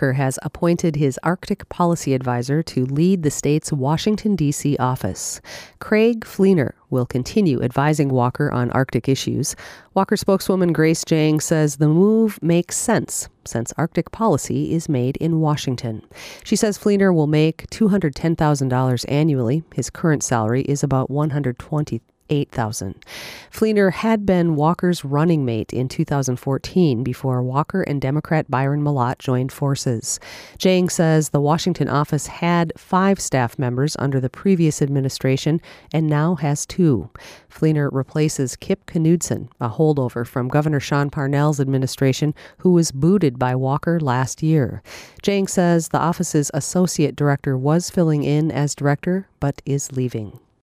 Walker has appointed his Arctic policy advisor to lead the state's Washington, D.C. office. Craig Fleener will continue advising Walker on Arctic issues. Walker spokeswoman Grace Jang says the move makes sense since Arctic policy is made in Washington. She says Fleener will make $210,000 annually. His current salary is about $120,000. Fleener had been Walker's running mate in 2014 before Walker and Democrat Byron Mallott joined forces. Jang says the Washington office had 5 staff members under the previous administration and now has 2. Fleener replaces Kip Knudsen, a holdover from Governor Sean Parnell's administration who was booted by Walker last year. Jang says the office's associate director was filling in as director but is leaving.